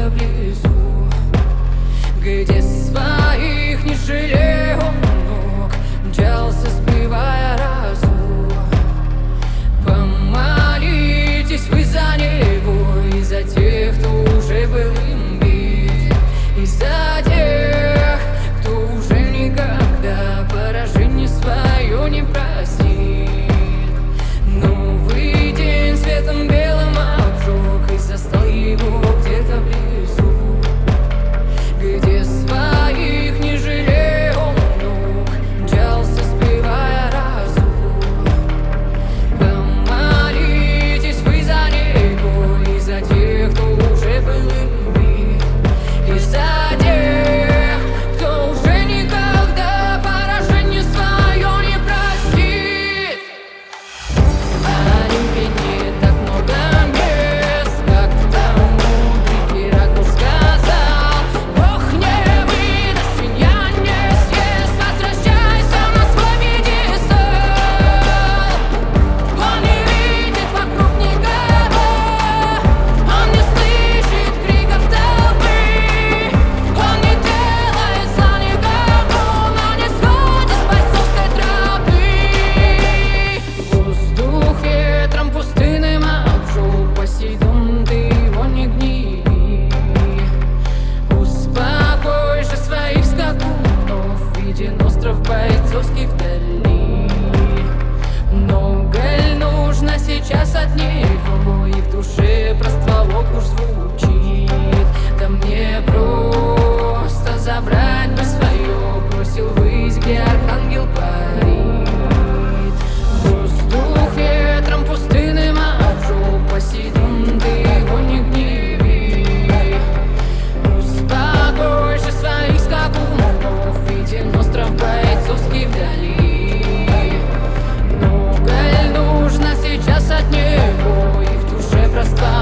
где-то внизу, где своих не жалею ног, мчался, сбивая разум. Помолитесь вы за него и за тех, кто уже был им бит, и за тех, кто уже никогда поражение свое не простит. Новый день светом белым обжег и застал его где-то внизу, где своих не жалею ног, мчался, сбивая разум. Помолитесь вы за него и за тех, кто уже был им бит, и за тех, кто уже никогда поражение свое не простит. Олимпе не так много мест, как там мудрый Геракл сказал: Бог не выдаст, свинья не съест, возвращайся на свой пьедестал. Он не видит вокруг никого, он не слышит криков толпы, он не делает зла никому, но не сходит с бойцовской тропы. Воздух ветром пустынным обжег, Посейдон, ты его не гневи. Успокой же своих скакунов, виден остров бойцовский вдали. Много ль нужно сейчас от него, и в душе простволок уж звучит. Да мне просто забрать бы свое, бросил ввысь, где архангел парит. Воздух ветром пустынным обжег, Посейдон, ты его не гневи. Успокой же своих скакунов, виден остров бойцовский вдали. Много ль нужно сейчас от него, и в душе проста